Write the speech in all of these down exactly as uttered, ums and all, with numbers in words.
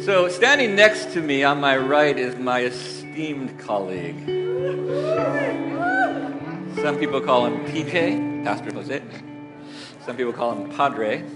So standing next to me on my right is my esteemed colleague. Some people call him P J, Pastor Jose. Some people call him Padre.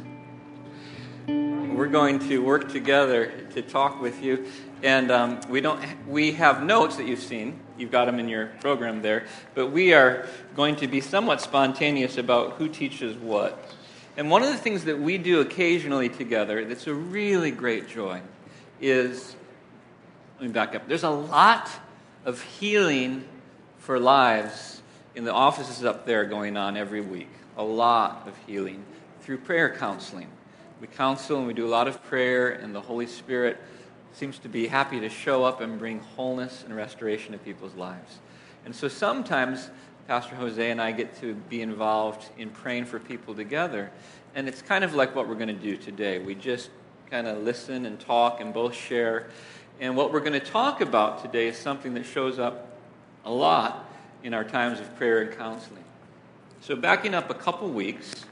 We're going to work together to talk with you, and um, we don't. We have notes that you've seen. You've got them in your program there, but we are going to be somewhat spontaneous about who teaches what. And one of the things that we do occasionally together that's a really great joy is, let me back up, there's a lot of healing for lives in the offices up there going on every week. A lot of healing through prayer counseling. We counsel and we do a lot of prayer, and the Holy Spirit seems to be happy to show up and bring wholeness and restoration to people's lives. And so sometimes Pastor Jose and I get to be involved in praying for people together, and it's kind of like what we're going to do today. We just kind of listen and talk and both share, and what we're going to talk about today is something that shows up a lot in our times of prayer and counseling. So backing up a couple weeks,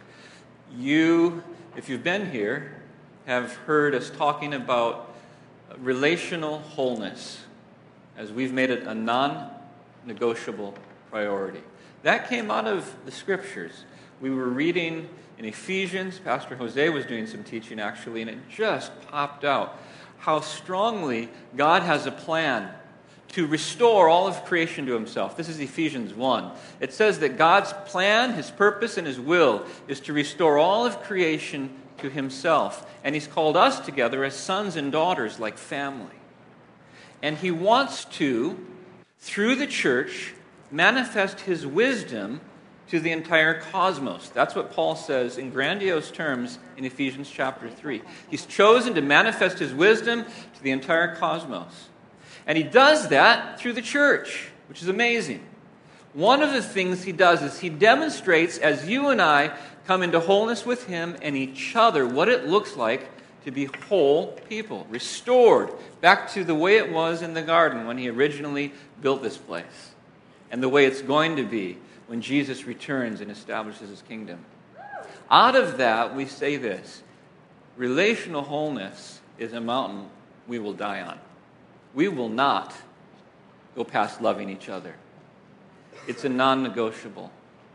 you, if you've been here, have heard us talking about relational wholeness as we've made it a non-negotiable priority. That came out of the Scriptures. We were reading in Ephesians. Pastor Jose was doing some teaching, actually, and it just popped out how strongly God has a plan to restore all of creation to himself. This is Ephesians one. It says that God's plan, his purpose, and his will is to restore all of creation to himself. And he's called us together as sons and daughters like family. And he wants to, through the church, manifest his wisdom to the entire cosmos. That's what Paul says in grandiose terms in Ephesians chapter three. He's chosen to manifest his wisdom to the entire cosmos. And he does that through the church, which is amazing. One of the things he does is he demonstrates, as you and I come into wholeness with him and each other, what it looks like to be whole people, restored back to the way it was in the garden when he originally built this place, and the way it's going to be when Jesus returns and establishes his kingdom. Out of that, we say this: relational wholeness is a mountain we will die on. We will not go past loving each other. It's a non-negotiable.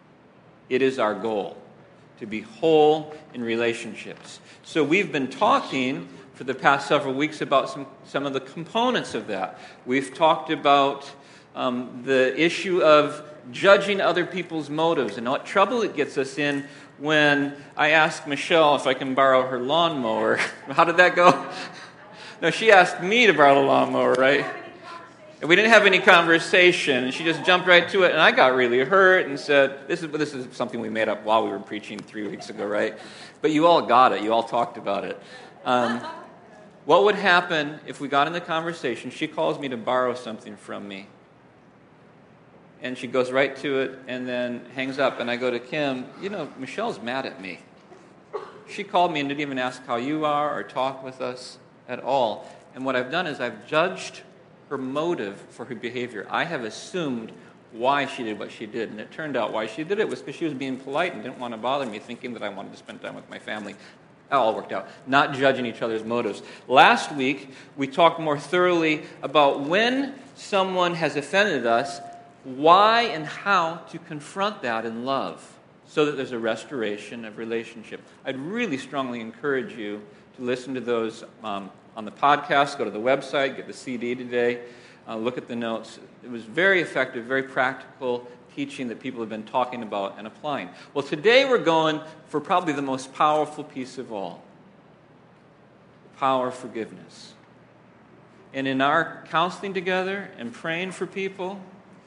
It is our goal to be whole in relationships. So we've been talking for the past several weeks about some, some of the components of that. We've talked about um, the issue of judging other people's motives and what trouble it gets us in when I ask Michelle if I can borrow her lawnmower. How did that go? No, she asked me to borrow the lawnmower, right? And we didn't have any conversation, and she just jumped right to it, and I got really hurt and said, this is this is something we made up while we were preaching three weeks ago, right? But you all got it. You all talked about it. Um, what would happen if we got in the conversation? She calls me to borrow something from me, and she goes right to it and then hangs up, and I go to Kim, you know, Michelle's mad at me. She called me and didn't even ask how you are or talk with us at all. And what I've done is I've judged her motive for her behavior. I have assumed why she did what she did, and it turned out why she did it was because she was being polite and didn't want to bother me, thinking that I wanted to spend time with my family. That all worked out. Not judging each other's motives. Last week, we talked more thoroughly about when someone has offended us, why and how to confront that in love so that there's a restoration of relationship. I'd really strongly encourage you to listen to those um, on the podcast, go to the website, get the C D today, uh, look at the notes. It was very effective, very practical teaching that people have been talking about and applying. Well, today we're going for probably the most powerful piece of all, the power of forgiveness. And in our counseling together and praying for people,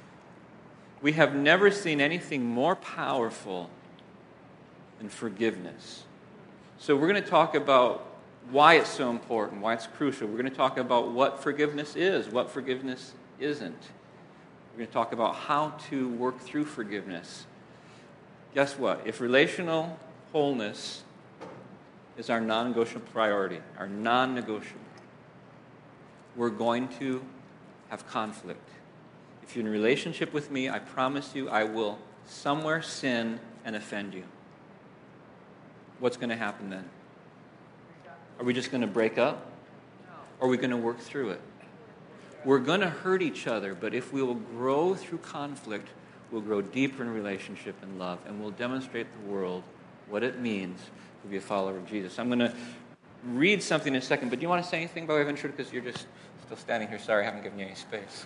we have never seen anything more powerful than forgiveness. So we're going to talk about why it's so important, why it's crucial. We're going to talk about what forgiveness is, what forgiveness isn't. We're going to talk about how to work through forgiveness. Guess what? If relational wholeness is our non-negotiable priority, our non-negotiable, we're going to have conflict. If you're in a relationship with me, I promise you I will somewhere sin and offend you. What's going to happen then? Are we just going to break up? or are we going to work through it? We're going to hurt each other, but if we will grow through conflict, we'll grow deeper in relationship and love, and we'll demonstrate the world what it means to be a follower of Jesus. I'm going to read something in a second, but do you want to say anything by way of intro? Because you're just still standing here. Sorry, I haven't given you any space.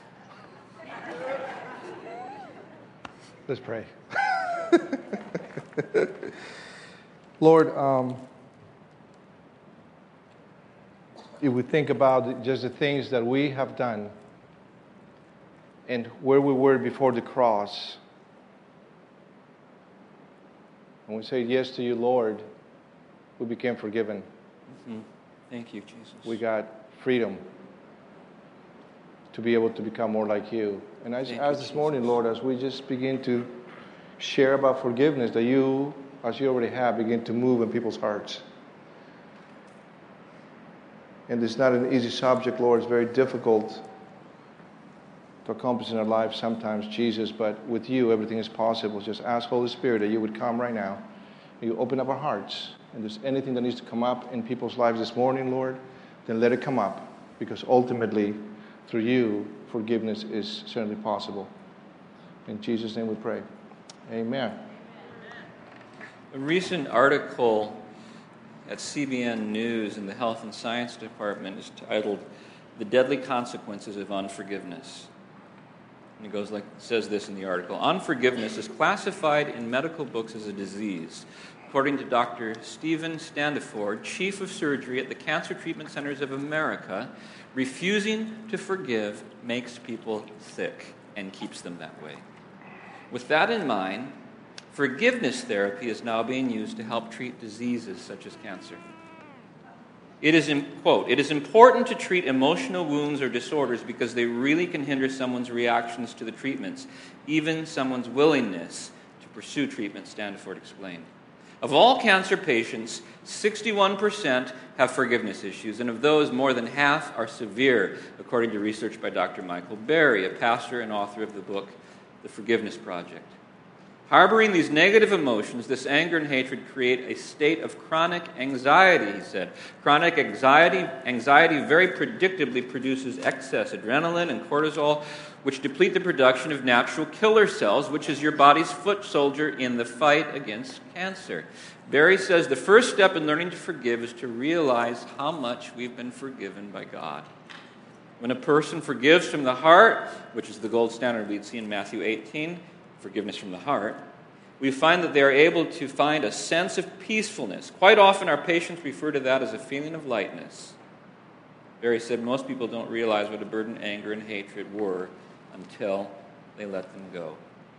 Let's pray. Lord, um, if we think about just the things that we have done and where we were before the cross, and we say yes to you, Lord, we became forgiven. Mm-hmm. Thank you, Jesus. We got freedom to be able to become more like you. And I just ask this morning, Lord, as we just begin to share about forgiveness, that you, as you already have, begin to move in people's hearts. And it's not an easy subject, Lord. It's very difficult to accomplish in our lives sometimes, Jesus, but with you, everything is possible. Just ask Holy Spirit that you would come right now, and you open up our hearts. And if there's anything that needs to come up in people's lives this morning, Lord, then let it come up, because ultimately, through you, forgiveness is certainly possible. In Jesus' name we pray. Amen. A recent article at C B N News in the Health and Science Department is titled, "The Deadly Consequences of Unforgiveness." And it goes like, says this in the article: "Unforgiveness is classified in medical books as a disease. According to Doctor Stephen Standiford, chief of surgery at the Cancer Treatment Centers of America, refusing to forgive makes people sick and keeps them that way. With that in mind, forgiveness therapy is now being used to help treat diseases such as cancer. It is, quote, it is important to treat emotional wounds or disorders because they really can hinder someone's reactions to the treatments, even someone's willingness to pursue treatment," Standiford explained. Of all cancer patients, sixty-one percent have forgiveness issues, and of those, more than half are severe, according to research by Doctor Michael Berry, a pastor and author of the book, The Forgiveness Project. Harboring these negative emotions, this anger and hatred create a state of chronic anxiety, he said. Chronic anxiety, anxiety very predictably produces excess adrenaline and cortisol, which deplete the production of natural killer cells, which is your body's foot soldier in the fight against cancer. Berry says the first step in learning to forgive is to realize how much we've been forgiven by God. When a person forgives from the heart, which is the gold standard we'd see in Matthew eighteen, forgiveness from the heart, we find that they are able to find a sense of peacefulness. Quite often our patients refer to that as a feeling of lightness. Berry said most people don't realize what a burden anger and hatred were until they let them go.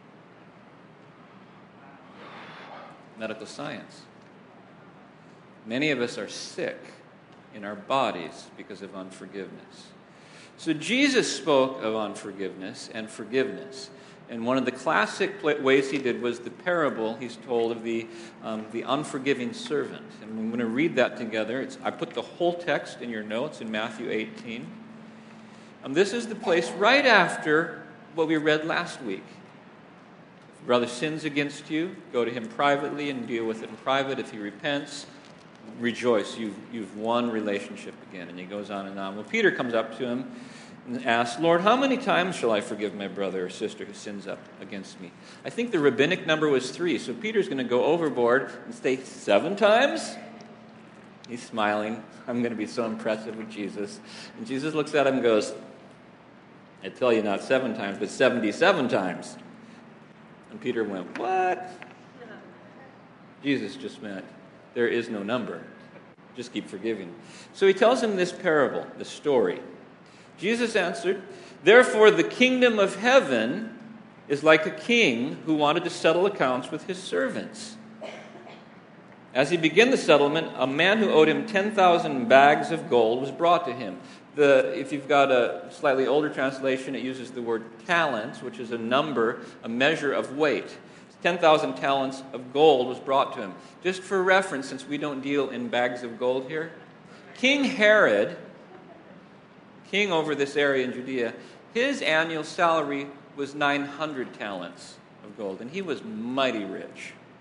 Medical science. Many of us are sick in our bodies because of unforgiveness. So Jesus spoke of unforgiveness and forgiveness. And one of the classic ways he did was the parable he's told of the, um, the unforgiving servant. And I'm going to read that together. It's, I put the whole text in your notes in Matthew eighteen. Um, this is the place right after what we read last week. If a brother sins against you, go to him privately and deal with it in private. If he repents, rejoice. You've, you've won relationship again. And he goes on and on. Well, Peter comes up to him and asks, "Lord, how many times shall I forgive my brother or sister who sins up against me?" I think the rabbinic number was three, so Peter's going to go overboard and say seven times? He's smiling. I'm going to be so impressive with Jesus. And Jesus looks at him and goes, "I tell you, not seven times, but seventy-seven times." And Peter went, "What?" Jesus just meant, there is no number. Just keep forgiving. So he tells him this parable, this story. Jesus answered, "Therefore the kingdom of heaven is like a king who wanted to settle accounts with his servants. As he began the settlement, a man who owed him ten thousand bags of gold was brought to him." The, if you've got a slightly older translation, it uses the word talents, which is a number, a measure of weight. ten thousand talents of gold was brought to him. Just for reference, since we don't deal in bags of gold here, King Herod, king over this area in Judea, his annual salary was nine hundred talents of gold, and he was mighty rich.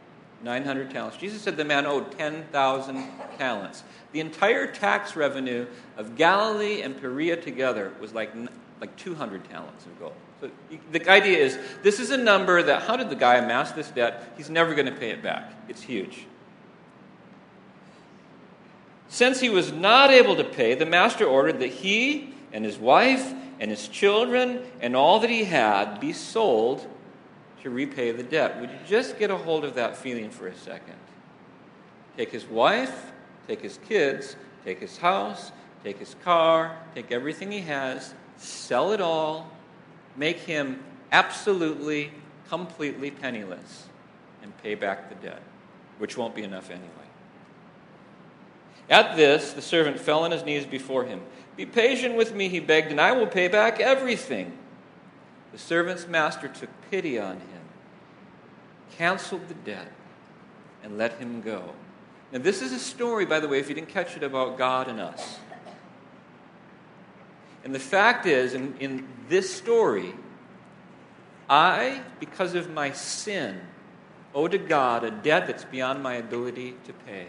nine hundred talents. Jesus said the man owed ten thousand talents. The entire tax revenue of Galilee and Perea together was like, like two hundred talents of gold. So the idea is, this is a number that, how did the guy amass this debt? He's never going to pay it back. It's huge. Since he was not able to pay, the master ordered that he and his wife and his children and all that he had be sold to repay the debt. Would you just get a hold of that feeling for a second? Take his wife, take his kids, take his house, take his car, take everything he has, sell it all, make him absolutely, completely penniless, and pay back the debt, which won't be enough anyway. At this, the servant fell on his knees before him. "Be patient with me," he begged, "and I will pay back everything." The servant's master took pity on him, canceled the debt, and let him go. Now, this is a story, by the way, if you didn't catch it, about God and us. And the fact is, in, in this story, I, because of my sin, owe to God a debt that's beyond my ability to pay.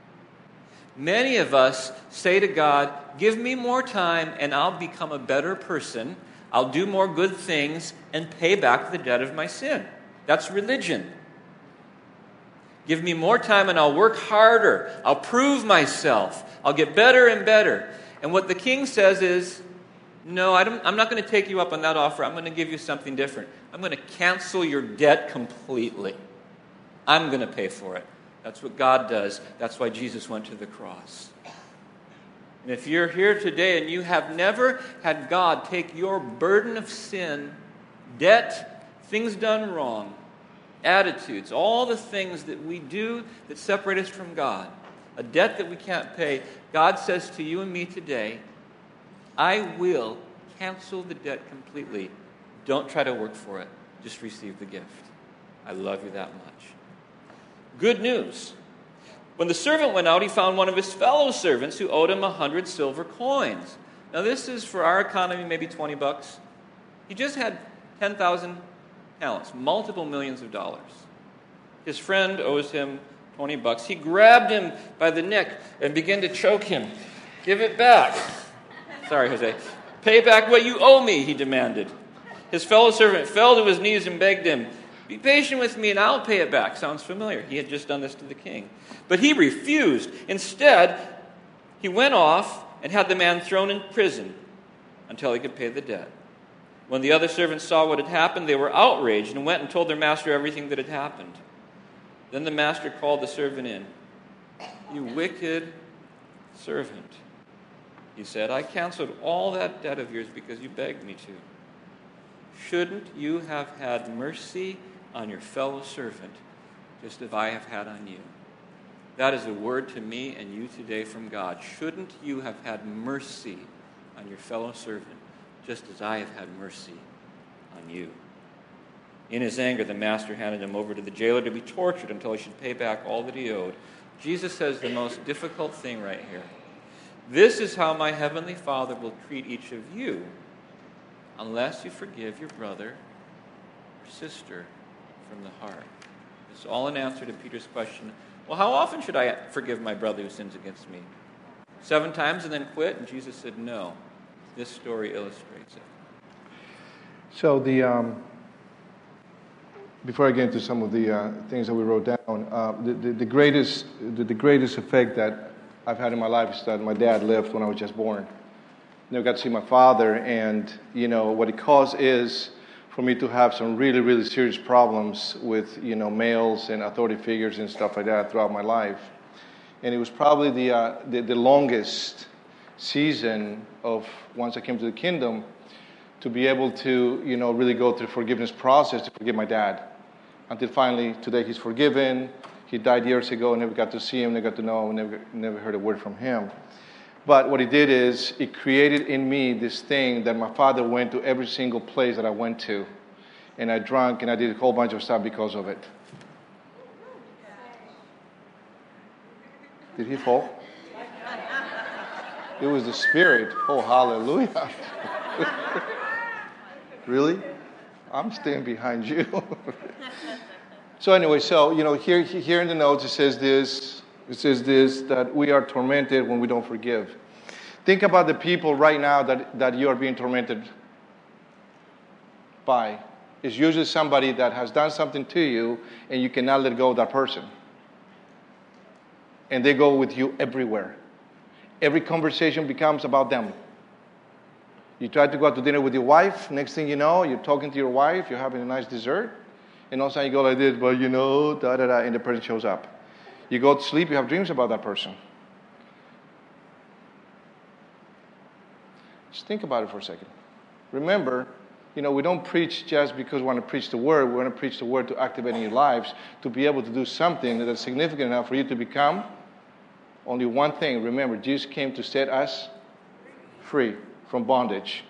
Many of us say to God, "Give me more time and I'll become a better person. I'll do more good things and pay back the debt of my sin." That's religion. Give me more time and I'll work harder. I'll prove myself. I'll get better and better. And what the king says is, no, I don't, I'm not going to take you up on that offer. I'm going to give you something different. I'm going to cancel your debt completely. I'm going to pay for it. That's what God does. That's why Jesus went to the cross. And if you're here today and you have never had God take your burden of sin, debt, things done wrong, attitudes, all the things that we do that separate us from God, a debt that we can't pay, God says to you and me today, I will cancel the debt completely. Don't try to work for it. Just receive the gift. I love you that much. Good news. When the servant went out, he found one of his fellow servants who owed him a hundred silver coins. Now this is, for our economy, maybe twenty bucks. He just had ten thousand talents, multiple millions of dollars. His friend owes him twenty bucks. He grabbed him by the neck and began to choke him. "Give it back." Sorry, Jose. "Pay back what you owe me," he demanded. His fellow servant fell to his knees and begged him, "Be patient with me and I'll pay it back." Sounds familiar. He had just done this to the king. But he refused. Instead, he went off and had the man thrown in prison until he could pay the debt. When the other servants saw what had happened, they were outraged and went and told their master everything that had happened. Then the master called the servant in. "You wicked servant," he said, "I canceled all that debt of yours because you begged me to. Shouldn't you have had mercy on your fellow servant, just as I have had on you?" That is a word to me and you today from God. Shouldn't you have had mercy on your fellow servant, just as I have had mercy on you? In his anger, the master handed him over to the jailer to be tortured until he should pay back all that he owed. Jesus says the most difficult thing right here. This is how my heavenly Father will treat each of you unless you forgive your brother or sister from the heart. It's all an answer to Peter's question, well, how often should I forgive my brother who sins against me? Seven times and then quit? And Jesus said, no. This story illustrates it. So the um, before I get into some of the uh, things that we wrote down, uh, the, the, the greatest the, the greatest effect that I've had in my life is that my dad left when I was just born. Never got to see my father, and you know what it caused is for me to have some really, really serious problems with you know males and authority figures and stuff like that throughout my life. And it was probably the uh, the, the longest season of once I came to the kingdom to be able to you know really go through the forgiveness process to forgive my dad. Until finally today he's forgiven. He died years ago. Never got to see him. Never got to know him. Never never heard a word from him. But what it did is it created in me this thing that my father went to every single place that I went to. And I drank and I did a whole bunch of stuff because of it. Did he fall? It was the Spirit. Oh, hallelujah. Really? I'm staying behind you. So anyway, so, you know, here, here in the notes it says this, it says this, that we are tormented when we don't forgive. Think about the people right now that, that you are being tormented by. It's usually somebody that has done something to you and you cannot let go of that person. And they go with you everywhere. Every conversation becomes about them. You try to go out to dinner with your wife. Next thing you know, you're talking to your wife. You're having a nice dessert. And all of a sudden you go like this, but you know, da da da, and the person shows up. You go to sleep, you have dreams about that person. Just think about it for a second. Remember, you know, we don't preach just because we want to preach the word. We want to preach the word to activate in your lives, to be able to do something that is significant enough for you to become only one thing. Remember, Jesus came to set us free from bondage.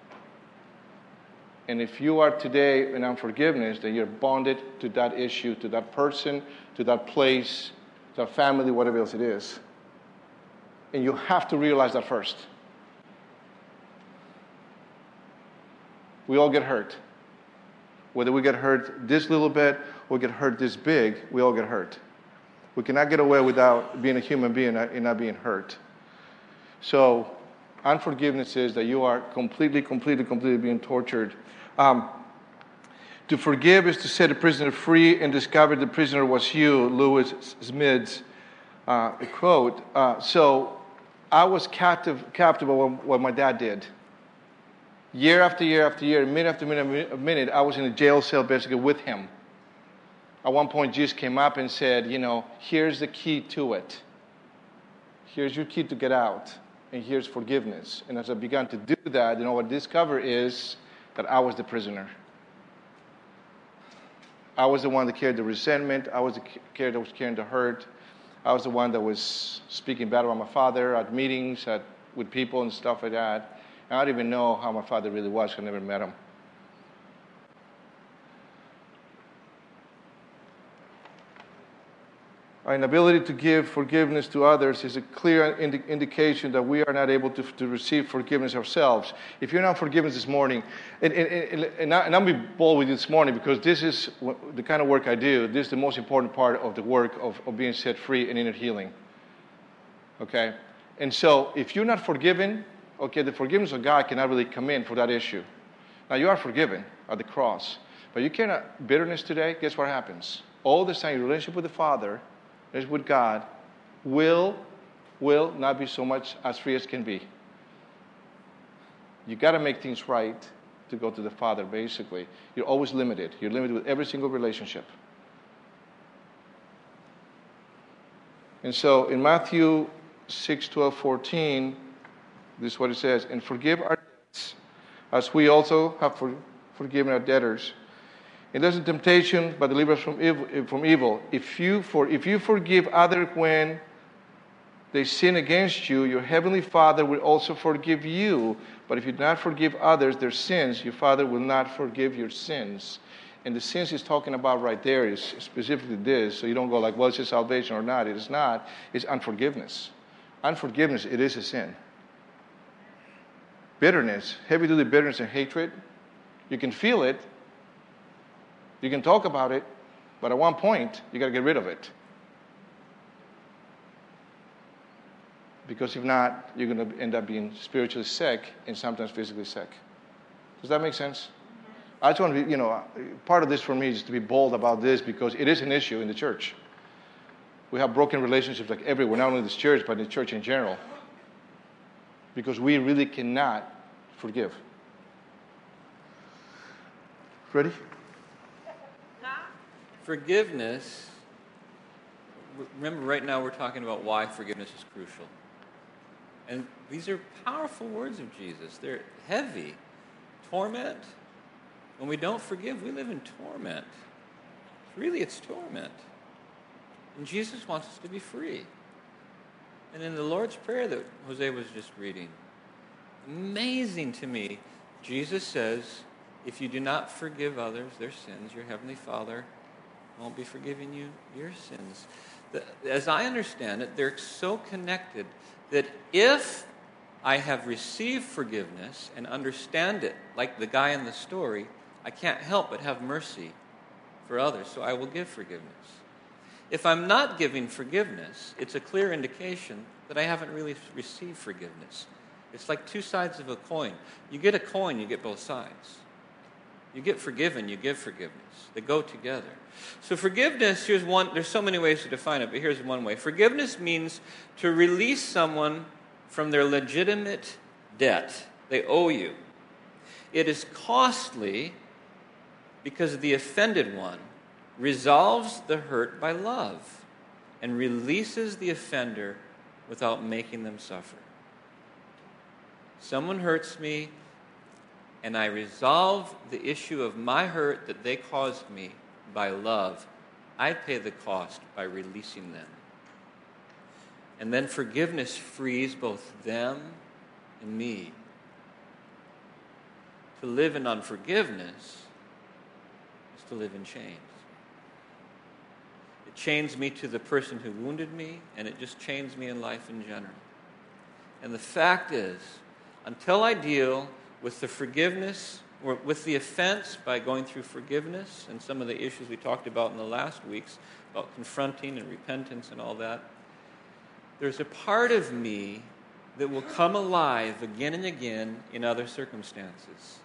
And if you are today in unforgiveness, then you're bonded to that issue, to that person, to that place, to that family, whatever else it is. And you have to realize that first. We all get hurt. Whether we get hurt this little bit or get hurt this big, we all get hurt. We cannot get away without being a human being and not being hurt. So, unforgiveness is that you are completely, completely, completely being tortured. Um, to forgive is to set a prisoner free and discover the prisoner was you, Lewis Smith's uh, quote. Uh, so, I was captive, captive of what my dad did. Year after year after year, minute after minute, minute, I was in a jail cell basically with him. At one point, Jesus came up and said, you know, here's the key to it. Here's your key to get out. And here's forgiveness. And as I began to do that, you know, what I discovered is that I was the prisoner. I was the one that carried the resentment. I was the carrier that was carrying the hurt. I was the one that was speaking bad about my father at meetings, at, with people and stuff like that. And I don't even know how my father really was. I never met him. Our inability to give forgiveness to others is a clear indi- indication that we are not able to, to receive forgiveness ourselves. If you're not forgiven this morning, and, and, and, and, I, and I'll be bold with you this morning because this is the kind of work I do. This is the most important part of the work of, of being set free and inner healing. Okay? And so if you're not forgiven, okay, the forgiveness of God cannot really come in for that issue. Now, you are forgiven at the cross, but you cannot. Bitterness today, guess what happens? All the time, your relationship with the Father, with God, will, will not be so much as free as can be. You got to make things right to go to the Father, basically. You're always limited. You're limited with every single relationship. And so in Matthew six, twelve, fourteen, this is what it says, and forgive our debts, as we also have for, forgiven our debtors. And there's a temptation, but deliver us from evil. From evil. If you for if you forgive others when they sin against you, your heavenly Father will also forgive you. But if you do not forgive others their sins, your Father will not forgive your sins. And the sins he's talking about right there is specifically this. So you don't go like, well, is it salvation or not? It is not. It's unforgiveness. Unforgiveness, it is a sin. Bitterness, heavy-duty bitterness and hatred, you can feel it. You can talk about it, but at one point, you got to get rid of it. Because if not, you're going to end up being spiritually sick and sometimes physically sick. Does that make sense? I just want to be, you know, part of this for me is to be bold about this because it is an issue in the church. We have broken relationships like everywhere, not only in this church, but in the church in general. Because we really cannot forgive. Ready? Forgiveness, remember right now we're talking about why forgiveness is crucial. And these are powerful words of Jesus. They're heavy. Torment. When we don't forgive, we live in torment. Really, it's torment. And Jesus wants us to be free. And in the Lord's Prayer that Jose was just reading, amazing to me, Jesus says, if you do not forgive others their sins, your Heavenly Father won't be forgiving you your sins. As I understand it, they're so connected that if I have received forgiveness and understand it, like the guy in the story, I can't help but have mercy for others, so I will give forgiveness. If I'm not giving forgiveness, it's a clear indication that I haven't really received forgiveness. It's like two sides of a coin. You get a coin, you get both sides. You get forgiven, you give forgiveness. They go together. So forgiveness, here's one, there's so many ways to define it, but here's one way. Forgiveness means to release someone from their legitimate debt. They owe you. It is costly because the offended one resolves the hurt by love and releases the offender without making them suffer. Someone hurts me, and I resolve the issue of my hurt that they caused me by love. I pay the cost by releasing them. And then forgiveness frees both them and me. To live in unforgiveness is to live in chains. It chains me to the person who wounded me, and it just chains me in life in general. And the fact is, until I deal with the forgiveness, or with the offense by going through forgiveness, and some of the issues we talked about in the last weeks, about confronting and repentance and all that, there's a part of me that will come alive again and again in other circumstances.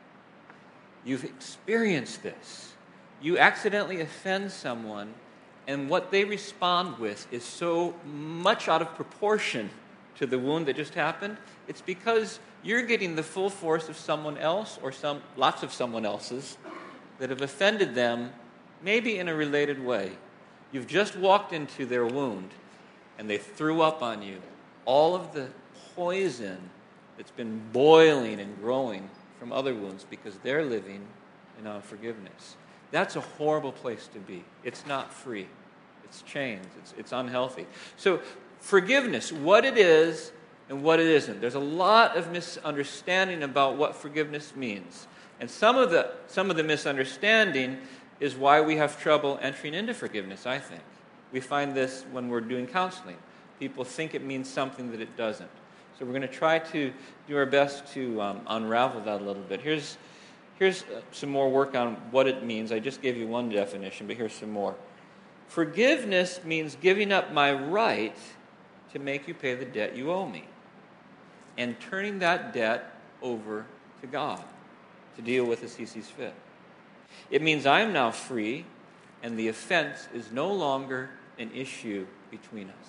You've experienced this. You accidentally offend someone, and what they respond with is so much out of proportion to the wound that just happened. It's because you're getting the full force of someone else, or some lots of someone else's, that have offended them, maybe in a related way. You've just walked into their wound, and they threw up on you all of the poison that's been boiling and growing from other wounds because they're living in unforgiveness. That's a horrible place to be. It's not free. It's chains. It's, it's unhealthy. So forgiveness, what it is and what it isn't. There's a lot of misunderstanding about what forgiveness means. And some of the some of the misunderstanding is why we have trouble entering into forgiveness, I think. We find this when we're doing counseling. People think it means something that it doesn't. So we're going to try to do our best to um, unravel that a little bit. Here's, here's uh, some more work on what it means. I just gave you one definition, but here's some more. Forgiveness means giving up my right to make you pay the debt you owe me, and turning that debt over to God to deal with as He sees fit. It means I'm now free, and the offense is no longer an issue between us.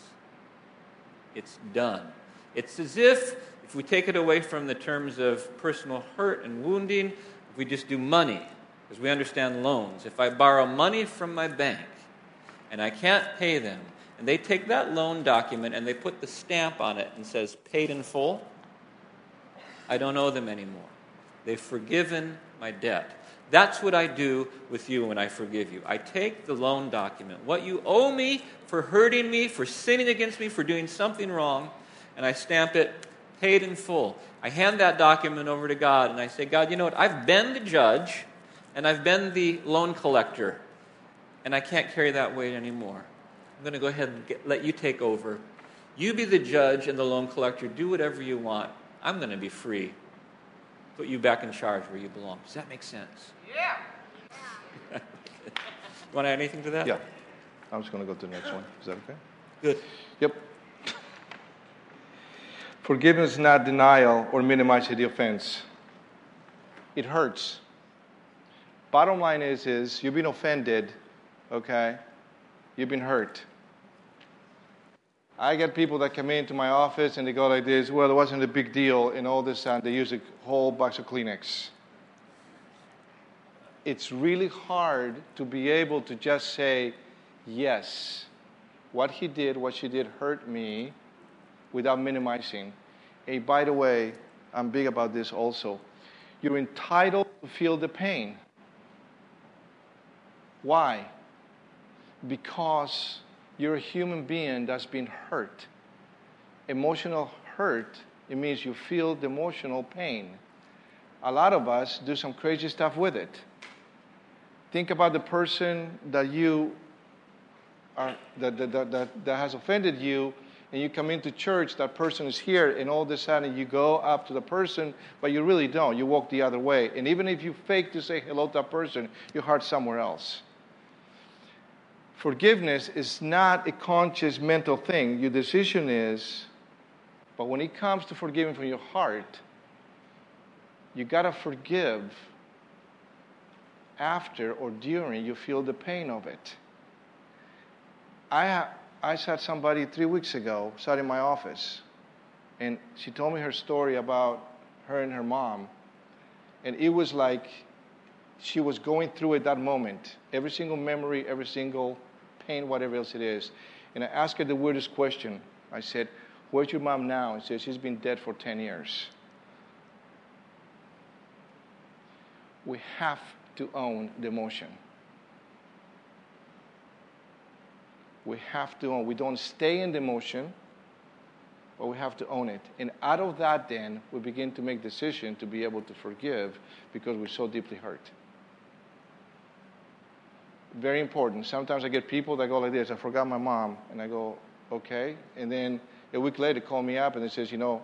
It's done. It's as if, if we take it away from the terms of personal hurt and wounding, if we just do money, because we understand loans. If I borrow money from my bank, and I can't pay them, and they take that loan document and they put the stamp on it and says, paid in full, I don't owe them anymore. They've forgiven my debt. That's what I do with you when I forgive you. I take the loan document, what you owe me for hurting me, for sinning against me, for doing something wrong, and I stamp it, paid in full. I hand that document over to God, and I say, God, you know what? I've been the judge, and I've been the loan collector, and I can't carry that weight anymore. I'm going to go ahead and get, let you take over. You be the judge and the loan collector. Do whatever you want. I'm going to be free. Put you back in charge where you belong. Does that make sense? Yeah. You want to add anything to that? Yeah. I'm just going to go to the next one. Is that okay? Good. Yep. Forgiveness is not denial or minimizing the offense. It hurts. Bottom line is, is you've been offended, okay? You've been hurt. I get people that come into my office and they go like this, well, it wasn't a big deal, and all this time they use a whole box of Kleenex. It's really hard to be able to just say, yes, what he did, what she did hurt me, without minimizing. Hey, by the way, I'm big about this also. You're entitled to feel the pain. Why? Because you're a human being that's been hurt. Emotional hurt, it means you feel the emotional pain. A lot of us do some crazy stuff with it. Think about the person that you are that that, that, that, that has offended you, and you come into church, that person is here, and all of a sudden you go up to the person, but you really don't. You walk the other way. And even if you fake to say hello to that person, your heart's somewhere else. Forgiveness is not a conscious mental thing. Your decision is, but when it comes to forgiving from your heart, you got to forgive after or during you feel the pain of it. I ha- I had somebody three weeks ago sat in my office, and she told me her story about her and her mom, and it was like she was going through it that moment, every single memory, every single pain, whatever else it is. And I asked her the weirdest question. I said, "Where's your mom now?" And she said, "She's been dead for ten years. We have to own the emotion. We have to own. We don't stay in the emotion, but we have to own it. And out of that, then, we begin to make decisions to be able to forgive because we're so deeply hurt. Very important. Sometimes I get people that go like this, "I forgot my mom." And I go, "Okay." And then a week later, they call me up and they says, "You know,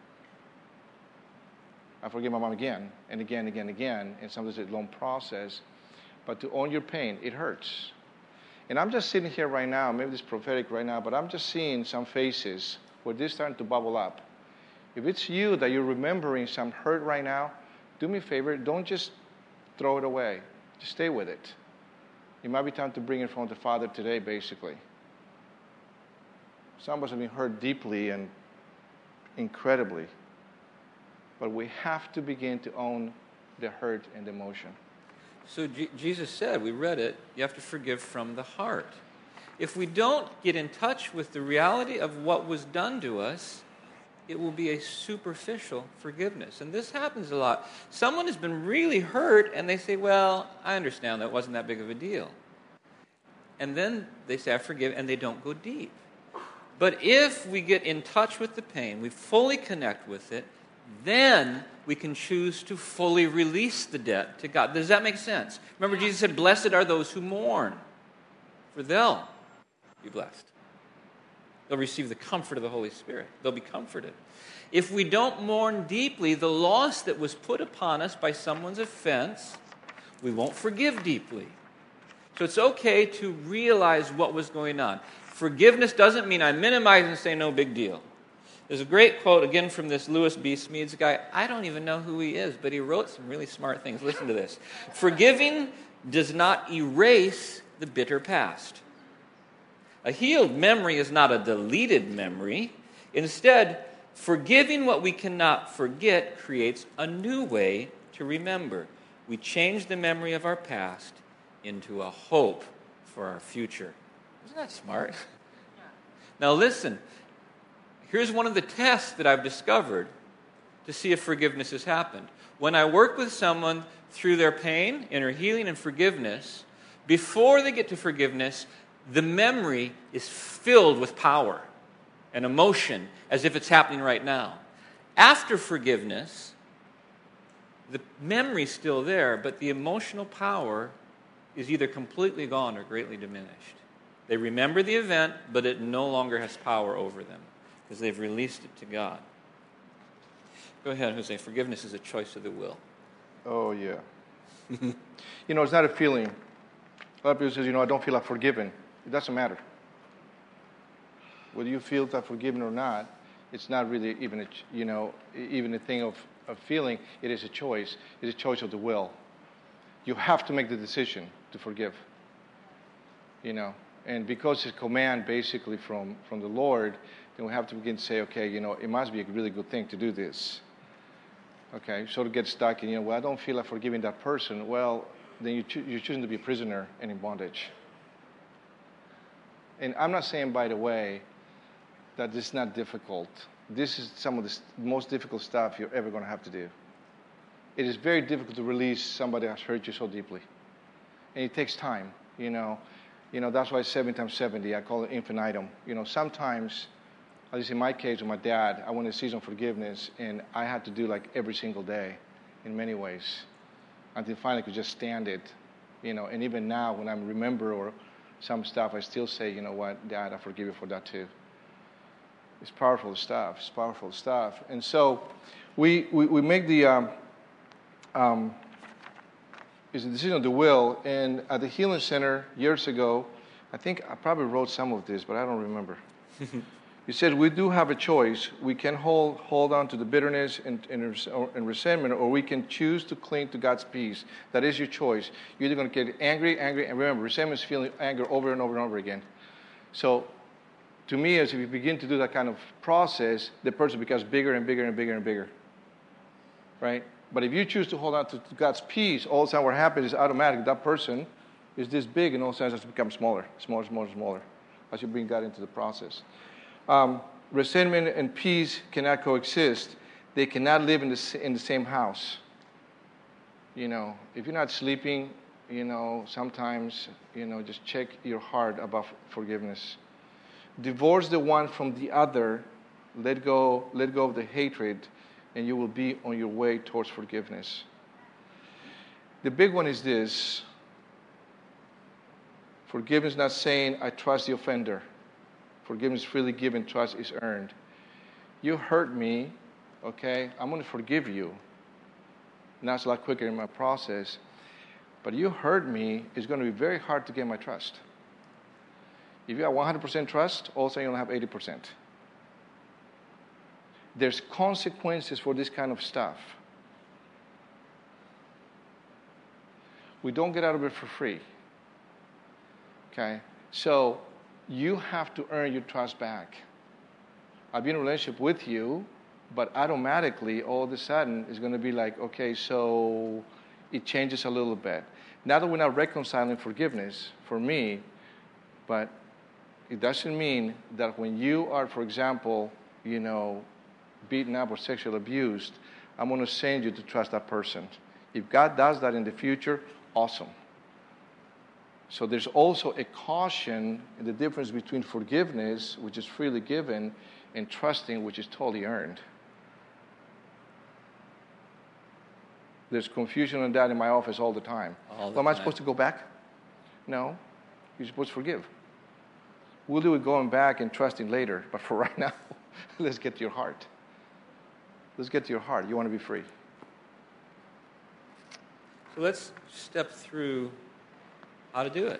I forgive my mom again and again, again, again." And sometimes it's a long process. But to own your pain, it hurts. And I'm just sitting here right now, maybe this is prophetic right now, but I'm just seeing some faces where this is starting to bubble up. If it's you that you're remembering some hurt right now, do me a favor, don't just throw it away. Just stay with it. It might be time to bring it from the Father today, basically. Some of us have been hurt deeply and incredibly. But we have to begin to own the hurt and the emotion. So G- Jesus said, we read it, you have to forgive from the heart. If we don't get in touch with the reality of what was done to us, it will be a superficial forgiveness. And this happens a lot. Someone has been really hurt, and they say, "Well, I understand that wasn't that big of a deal." And then they say, "I forgive," and they don't go deep. But if we get in touch with the pain, we fully connect with it, then we can choose to fully release the debt to God. Does that make sense? Remember, Jesus said, "Blessed are those who mourn, for they'll be blessed." They'll receive the comfort of the Holy Spirit. They'll be comforted. If we don't mourn deeply the loss that was put upon us by someone's offense, we won't forgive deeply. So it's okay to realize what was going on. Forgiveness doesn't mean I minimize and say no big deal. There's a great quote, again, from this Lewis B. Smedes guy. I don't even know who he is, but he wrote some really smart things. Listen to this. Forgiving does not erase the bitter past. A healed memory is not a deleted memory. Instead, forgiving what we cannot forget creates a new way to remember. We change the memory of our past into a hope for our future. Isn't that smart? Yeah. Now listen, here's one of the tests that I've discovered to see if forgiveness has happened. When I work with someone through their pain, inner healing, and forgiveness, before they get to forgiveness, the memory is filled with power and emotion as if it's happening right now. After forgiveness, the memory's still there, but the emotional power is either completely gone or greatly diminished. They remember the event, but it no longer has power over them because they've released it to God. Go ahead, Jose. Forgiveness is a choice of the will. Oh, yeah. You know, it's not a feeling. A lot of people say, you know, I don't feel like forgiven. It doesn't matter. Whether you feel that forgiven or not, it's not really even a, you know, even a thing of, of feeling. It is a choice. It is a choice of the will. You have to make the decision to forgive. You know, and because it's a command basically from, from the Lord, then we have to begin to say, okay, you know, it must be a really good thing to do this. Okay, so to get stuck in, you know, well, I don't feel like forgiving that person. Well, then you cho- you're choosing to be a prisoner and in bondage. And I'm not saying, by the way, that this is not difficult. This is some of the most difficult stuff you're ever going to have to do. It is very difficult to release somebody that's hurt you so deeply. And it takes time, you know. You know, that's why it's seven times seventy. I call it infinitum. You know, sometimes, at least in my case with my dad, I went a season of forgiveness, and I had to do like every single day in many ways until finally I could just stand it, you know. And even now when I remember or some stuff, I still say, you know what, Dad, I forgive you for that too. It's powerful stuff. It's powerful stuff. And so we we, we make the um, um, it's a decision of the will. And at the Healing Center years ago, I think I probably wrote some of this, but I don't remember. He said, we do have a choice. We can hold hold on to the bitterness and, and, and resentment, or we can choose to cling to God's peace. That is your choice. You're either going to get angry, angry, and remember, resentment is feeling anger over and over and over again. So, to me, as we begin to do that kind of process, the person becomes bigger and bigger and bigger and bigger. Right? But if you choose to hold on to God's peace, all of a sudden what happens is automatic. That person is this big, and all of a sudden it becomes smaller, smaller, smaller, smaller, as you bring God into the process. Um, resentment and peace cannot coexist. They cannot live in the in the same house. You know, if you're not sleeping, you know, sometimes, you know, just check your heart about forgiveness. Divorce the one from the other. Let go, let go of the hatred, and you will be on your way towards forgiveness. The big one is this. Forgiveness is not saying, I trust the offender. Forgiveness is freely given, trust is earned. You hurt me, okay? I'm going to forgive you. Now it's a lot quicker in my process. But you hurt me, it's going to be very hard to get my trust. If you have one hundred percent trust, all of a sudden you only have eighty percent. There's consequences for this kind of stuff. We don't get out of it for free. Okay? So, you have to earn your trust back. I've been in a relationship with you, but automatically, all of a sudden, it's going to be like, okay, so it changes a little bit. Now that we're not reconciling forgiveness for me, but it doesn't mean that when you are, for example, you know, beaten up or sexually abused, I'm going to send you to trust that person. If God does that in the future, awesome. So there's also a caution in the difference between forgiveness, which is freely given, and trusting, which is totally earned. There's confusion on that in my office all the time. All the well, am I time. supposed to go back? No. You're supposed to forgive. We'll do it going back and trusting later. But for right now, let's get to your heart. Let's get to your heart. You want to be free. So let's step through how to do it.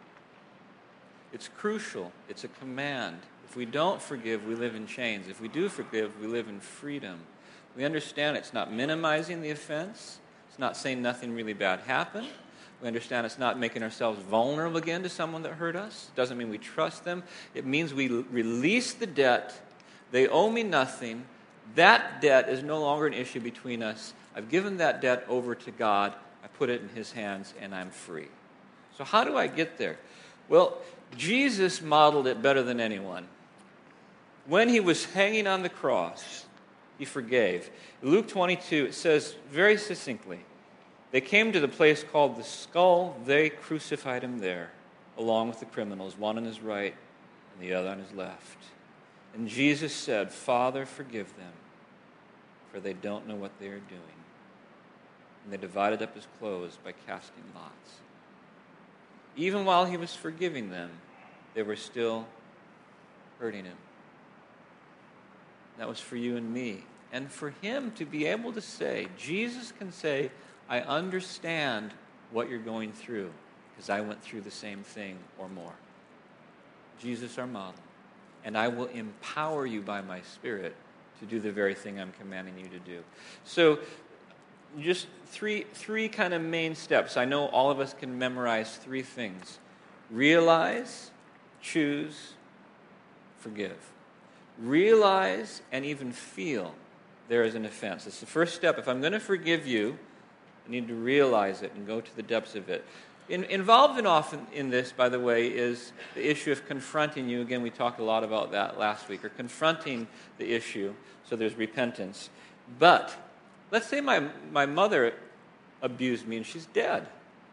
It's crucial. It's a command. If we don't forgive, we live in chains. If we do forgive, we live in freedom. We understand it's not minimizing the offense. It's not saying nothing really bad happened. We understand it's not making ourselves vulnerable again to someone that hurt us. It doesn't mean we trust them. It means we release the debt. They owe me nothing. That debt is no longer an issue between us. I've given that debt over to God. I put it in His hands, and I'm free. So how do I get there? Well, Jesus modeled it better than anyone. When He was hanging on the cross, He forgave. In Luke twenty-two, it says very succinctly, they came to the place called the Skull. They crucified Him there, along with the criminals, one on His right and the other on His left. And Jesus said, Father, forgive them, for they don't know what they are doing. And they divided up His clothes by casting lots. Even while He was forgiving them, they were still hurting Him. That was for you and me. And for Him to be able to say, Jesus can say, I understand what you're going through, because I went through the same thing or more. Jesus, our model. And I will empower you by my Spirit to do the very thing I'm commanding you to do. So, just three three kind of main steps. I know all of us can memorize three things. Realize, choose, forgive. Realize and even feel there is an offense. It's the first step. If I'm going to forgive you, I need to realize it and go to the depths of it. In, involved in often in this, by the way, is the issue of confronting you. Again, we talked a lot about that last week, or confronting the issue, so there's repentance. But let's say my, my mother abused me and she's dead.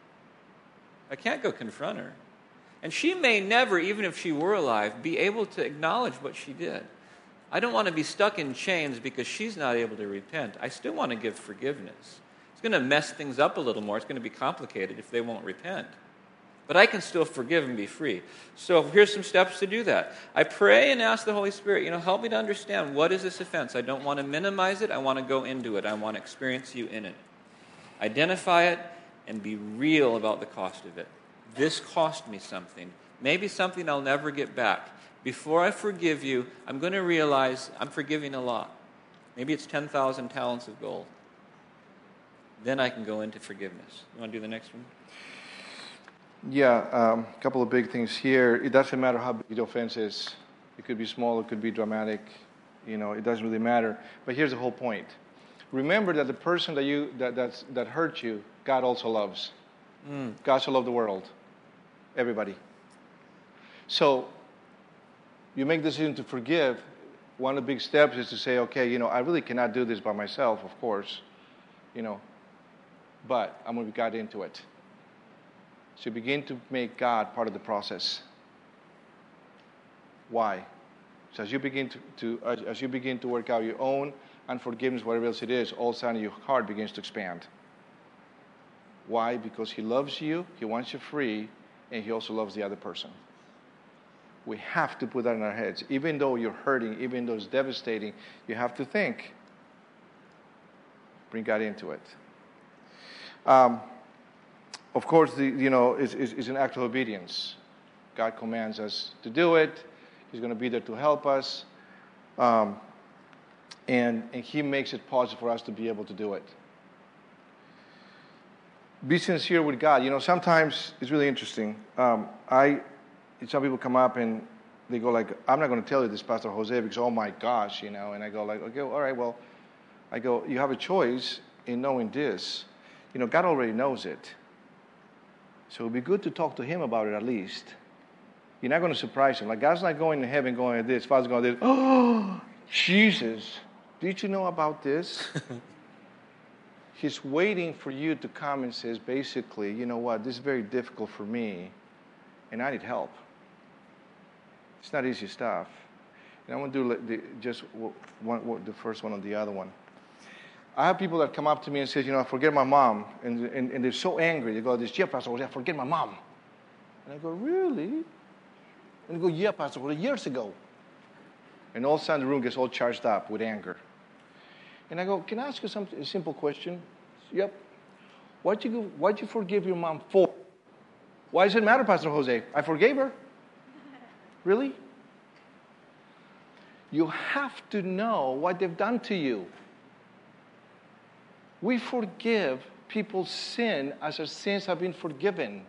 I can't go confront her. And she may never, even if she were alive, be able to acknowledge what she did. I don't want to be stuck in chains because she's not able to repent. I still want to give forgiveness. It's going to mess things up a little more. It's going to be complicated if they won't repent. But I can still forgive and be free. So here's some steps to do that. I pray and ask the Holy Spirit, you know, help me to understand, what is this offense? I don't want to minimize it. I want to go into it. I want to experience you in it. Identify it and be real about the cost of it. This cost me something. maybe something I'll never get back. Before I forgive you, I'm going to realize I'm forgiving a lot. Maybe it's ten thousand talents of gold. Then I can go into forgiveness. You want to do the next one? Yeah, a um, couple of big things here. It doesn't matter how big the offense is. It could be small, it could be dramatic. You know, it doesn't really matter. But here's the whole point. Remember that the person that you that that's, that hurt you, God also loves. Mm. God so loved the world. Everybody. So, you make the decision to forgive. One of the big steps is to say, okay, you know, I really cannot do this by myself, of course. You know, but I'm going to get into it. So you begin to make God part of the process. Why? So as you begin to, to as, as you begin to work out your own unforgiveness, whatever else it is, all of a sudden your heart begins to expand. Why? Because He loves you, He wants you free, and He also loves the other person. We have to put that in our heads. Even though you're hurting, even though it's devastating, you have to think. Bring God into it. Um, of course, the, you know, it's, it's, it's an act of obedience. God commands us to do it. He's going to be there to help us. Um, and, and He makes it possible for us to be able to do it. Be sincere with God. You know, sometimes it's really interesting. Um, I, some people come up and they go like, I'm not going to tell you this, Pastor Jose, because, oh my gosh, you know. And I go like, okay, all right, well, I go, you have a choice in knowing this. You know, God already knows it. So it would be good to talk to Him about it at least. You're not going to surprise Him. Like, God's not going to heaven going like this. Father's going like this. Oh, Jesus, did you know about this? He's waiting for you to come and says, basically, you know what, this is very difficult for me, and I need help. It's not easy stuff. And I want to do the, just one, one, the first one on the other one. I have people that come up to me and say, you know, I forget my mom. And, and, and they're so angry. They go, this, yeah, Pastor Jose, I forget my mom. And I go, really? And they go, yeah, Pastor Jose, years ago. And all of a sudden the room gets all charged up with anger. And I go, can I ask you some, a simple question? Yep. Why'd you, go, why'd you forgive your mom for? Why does it matter, Pastor Jose? I forgave her. Really? You have to know what they've done to you. We forgive people's sin as our sins have been forgiven.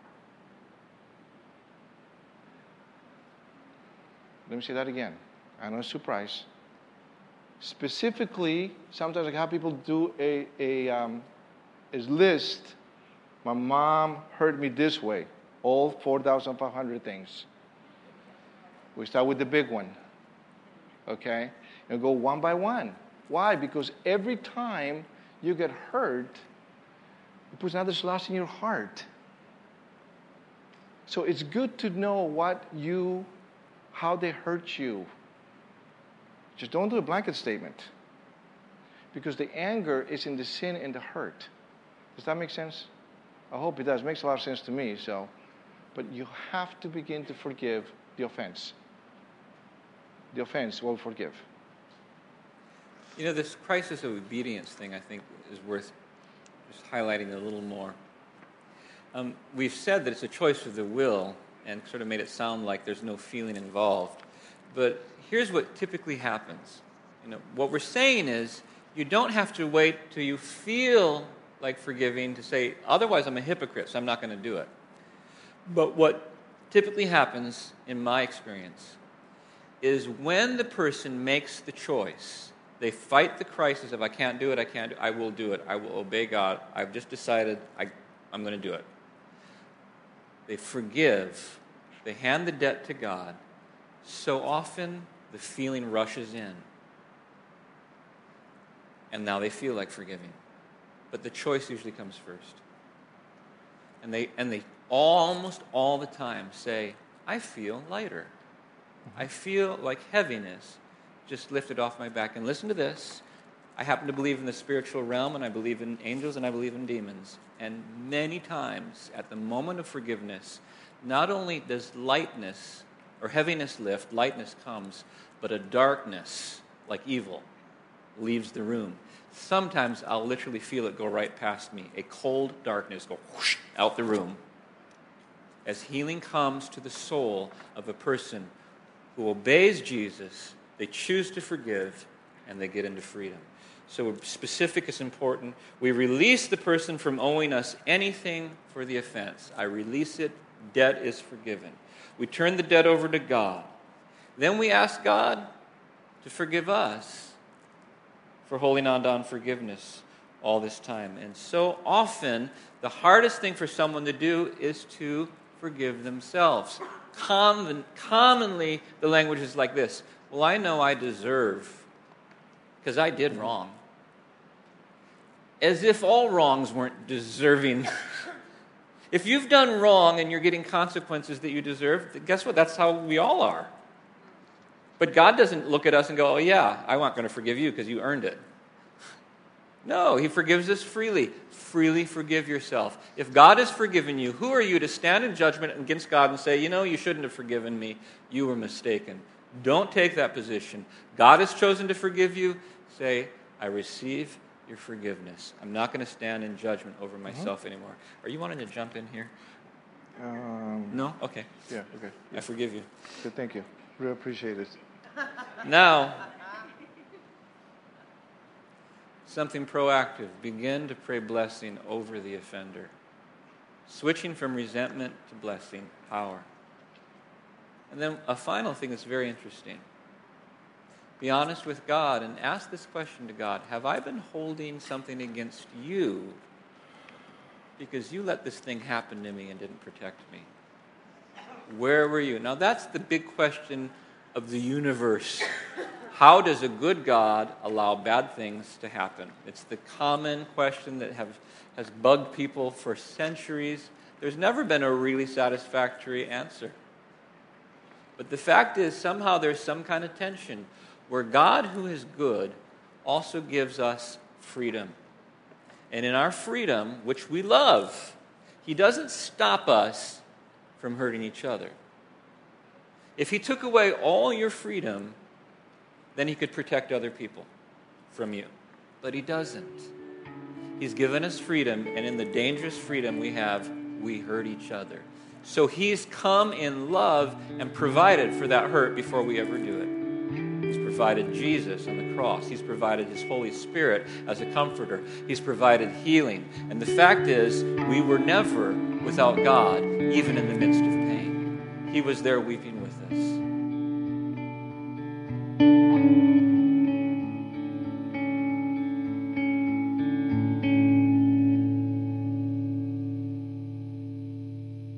Let me say that again. I know it's a surprise. Specifically, sometimes I have people do a, a, um, a list. My mom hurt me this way. All four thousand five hundred things. We start with the big one. Okay? And go one by one. Why? Because every time you get hurt, it puts another slot in your heart. So it's good to know what you, how they hurt you. Just don't do a blanket statement. Because the anger is in the sin and the hurt. Does that make sense? I hope it does. It makes a lot of sense to me. So, but you have to begin to forgive the offense. The offense will forgive. You know, this crisis of obedience thing, I think, is worth just highlighting a little more. Um, we've said that it's a choice of the will and sort of made it sound like there's no feeling involved. But here's what typically happens. You know, what we're saying is you don't have to wait till you feel like forgiving to say, otherwise I'm a hypocrite, so I'm not going to do it. But what typically happens, in my experience, is when the person makes the choice, they fight the crisis of I can't do it, I can't do it, I will do it, I will obey God, I've just decided I, I'm going to do it. They forgive, they hand the debt to God. So often the feeling rushes in. And now they feel like forgiving. But the choice usually comes first. And they and they almost all the time say, I feel lighter. I feel like heaviness just lifted off my back. And listen to this. I happen to believe in the spiritual realm, and I believe in angels, and I believe in demons. And many times, at the moment of forgiveness, not only does lightness or heaviness lift, lightness comes, but a darkness, like evil, leaves the room. Sometimes I'll literally feel it go right past me. A cold darkness go whoosh out the room. as healing comes to the soul of a person who obeys Jesus, they choose to forgive, and they get into freedom. So specific is important. We release the person from owing us anything for the offense. I release it. Debt is forgiven. We turn the debt over to God. Then we ask God to forgive us for holding on to unforgiveness all this time. And so often, the hardest thing for someone to do is to forgive themselves. Common, commonly, the language is like this. Well, I know I deserve, because I did wrong. As if all wrongs weren't deserving. If you've done wrong and you're getting consequences that you deserve, guess what? That's how we all are. But God doesn't look at us and go, oh yeah, I'm not going to forgive you because you earned it. No, He forgives us freely. Freely forgive yourself. If God has forgiven you, who are you to stand in judgment against God and say, you know, you shouldn't have forgiven me. You were mistaken. Don't take that position. God has chosen to forgive you. Say, I receive your forgiveness. I'm not going to stand in judgment over myself uh-huh. anymore. Are you wanting to jump in here? Um, no? Okay. Yeah, okay. Yeah. I forgive you. Good, thank you. Really appreciate it. Now, something proactive. Begin to pray blessing over the offender. Switching from resentment to blessing, power. And then a final thing that's very interesting. Be honest with God and ask this question to God. Have I been holding something against you because you let this thing happen to me and didn't protect me? Where were you? Now that's the big question of the universe. How does a good God allow bad things to happen? It's the common question that have, has bugged people for centuries. There's never been a really satisfactory answer. But the fact is, somehow there's some kind of tension where God, who is good, also gives us freedom. And in our freedom, which we love, He doesn't stop us from hurting each other. If He took away all your freedom, then He could protect other people from you. But He doesn't. He's given us freedom, and in the dangerous freedom we have, we hurt each other. So He's come in love and provided for that hurt before we ever do it. He's provided Jesus on the cross. He's provided His Holy Spirit as a comforter. He's provided healing. And the fact is, we were never without God, even in the midst of pain. He was there weeping